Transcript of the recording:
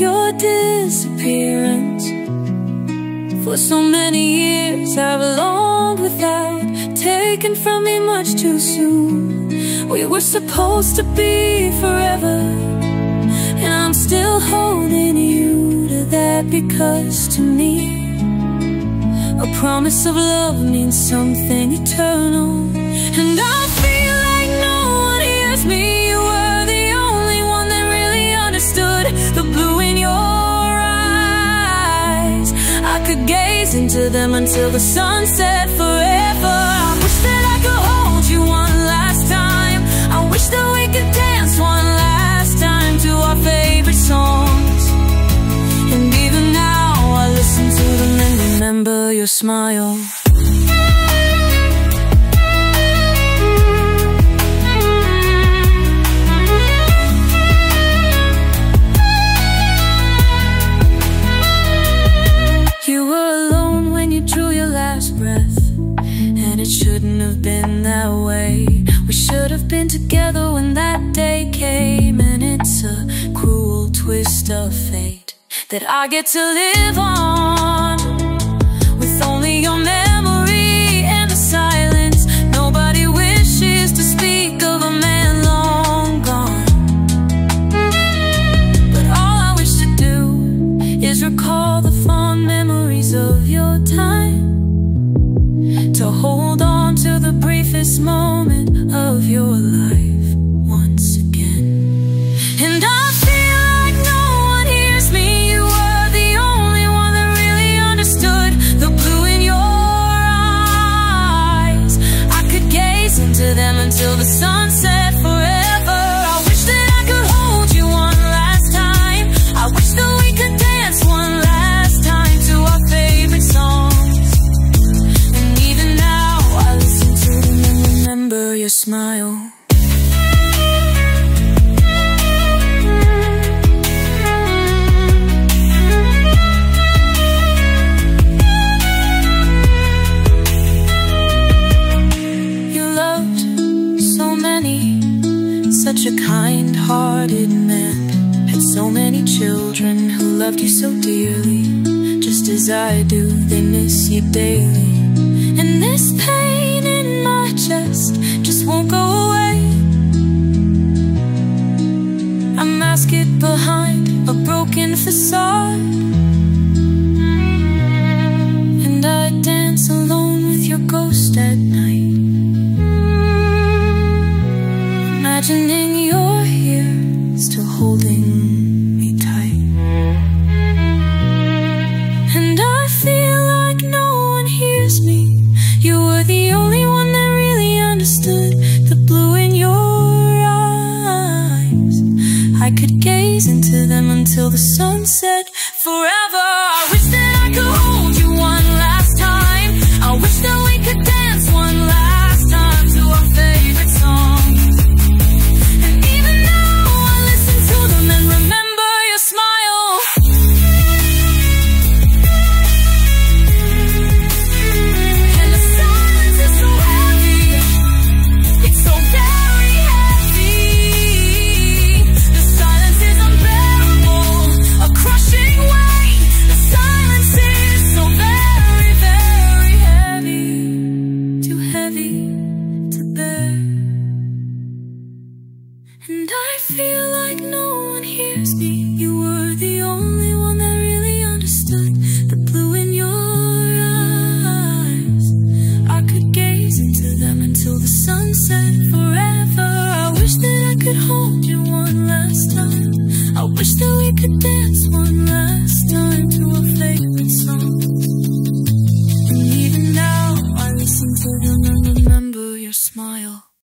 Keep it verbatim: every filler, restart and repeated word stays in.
your disappearance. For so many years I've longed without, taken from me much too soon. We were supposed to be forever, and I'm still holding you to that, because to me a promise of love means something eternal. And I feel like no one hears me. You were the only one that really understood the blue in your eyes. I could gaze into them until the sun set forever. I wish that I could hold you one last time. I wish that we could dance one last time to our favorite songs. And even now I listen to them and remember your smile. You were alone when you drew your last breath, and it shouldn't have been that way. We should have been together when that day came, and it's a cruel twist of fate that I get to live on with only your memory and the silence. Nobody wishes to speak of a man long gone, but all I wish to do is recall the fond memories of your time, to hold on to the briefest moment of your life once again. And I feel like no one hears me. You were the only one that really understood the blue in your eyes. I could gaze into them until the sun set forever. I wish that I could hold you one last time. I wish that we could dance one last time to our favorite songs. And even now I listen to them and remember your smile. Such a kind-hearted man, had so many children who loved you so dearly. Just as I do, they miss you daily. And this pain in my chest just won't go away. I mask it behind a broken facade, and I dance alone with your ghost at night, imagining you're here, still holding me tight. And I feel like no one hears me. You were the only one that really understood the blue in your eyes. I could gaze into them until the sun set forever. I wish that I could hold you one last time. I wish that we could dance one last time to our favorite songs. And I feel like no one hears me. You were the only one that really understood the blue in your eyes. I could gaze into them until the sun set forever. I wish that I could hold you one last time. I wish that we could dance one last time to our favorite song.